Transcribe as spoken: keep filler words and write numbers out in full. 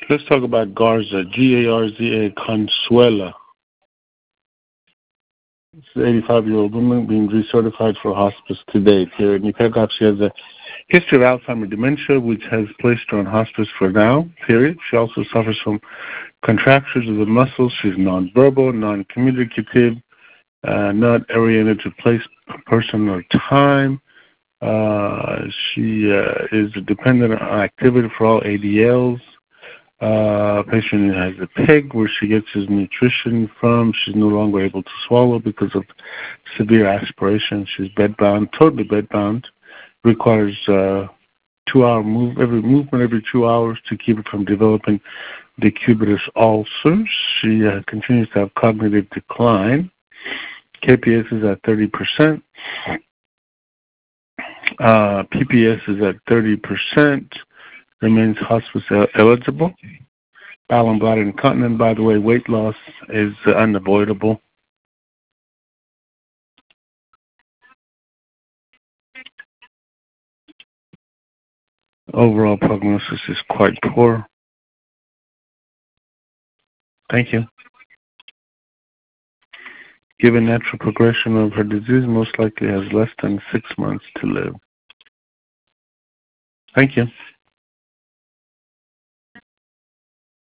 Let's talk about Garza, G A R Z A, Consuela. It's an eighty-five-year-old woman being recertified for hospice to date. Here in Nicaragua, she has a history of Alzheimer's dementia, which has placed her on hospice for now, period. She also suffers from contractures of the muscles. She's nonverbal, non-communicative, uh, not oriented to place, person, or time. Uh, she uh, is dependent on activity for all A D Ls. Uh, patient has a peg where she gets his nutrition from. She's no longer able to swallow because of severe aspiration. She's bedbound, totally bedbound. Requires uh, two-hour move every movement every two hours to keep it from developing decubitus ulcers. She uh, continues to have cognitive decline. K P S is at thirty percent. Uh, P P S is at thirty percent. Remains hospice eligible. Bowel and bladder incontinent, by the way, weight loss is uh, unavoidable. Overall prognosis is quite poor. Thank you. Given natural progression of her disease, most likely has less than six months to live. Thank you.